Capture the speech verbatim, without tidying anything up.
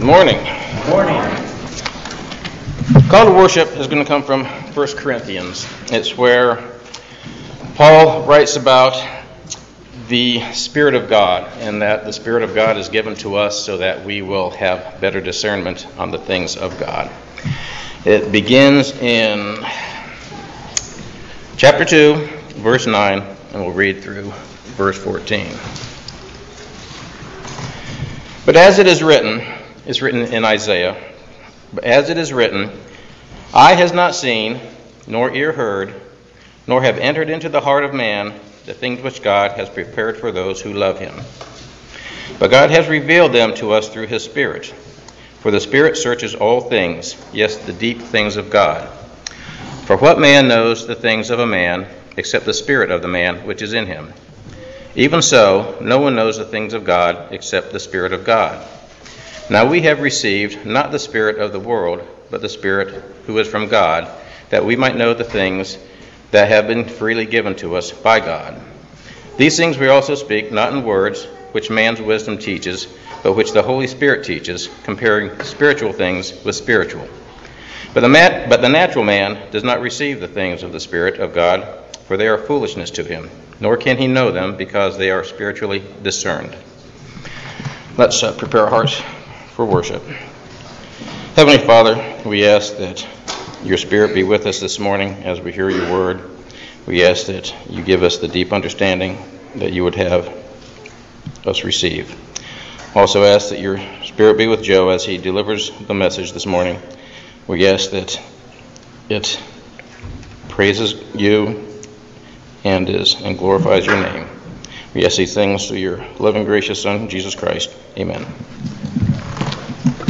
Good morning. Good morning. Call to worship is going to come from First Corinthians. It's where Paul writes about the Spirit of God, and that the Spirit of God is given to us so that we will have better discernment on the things of God. It begins in chapter two, verse nine, and we'll read through verse fourteen. But as it is written, it's written in Isaiah, but as it is written, eye has not seen, nor ear heard, nor have entered into the heart of man the things which God has prepared for those who love him. But God has revealed them to us through his Spirit. For the Spirit searches all things, yes, the deep things of God. For what man knows the things of a man, except the spirit of the man which is in him? Even so, no one knows the things of God, except the Spirit of God. Now we have received not the spirit of the world, but the Spirit who is from God, that we might know the things that have been freely given to us by God. These things we also speak, not in words which man's wisdom teaches, but which the Holy Spirit teaches, comparing spiritual things with spiritual. But the, mat, but the natural man does not receive the things of the Spirit of God, for they are foolishness to him, nor can he know them, because they are spiritually discerned. Let's uh, prepare our hearts for worship. Heavenly Father, we ask that your Spirit be with us this morning as we hear your word. We ask that you give us the deep understanding that you would have us receive. Also ask that your Spirit be with Joe as he delivers the message this morning. We ask that it praises you and is and glorifies your name. We ask these things through your loving, gracious Son, Jesus Christ. Amen.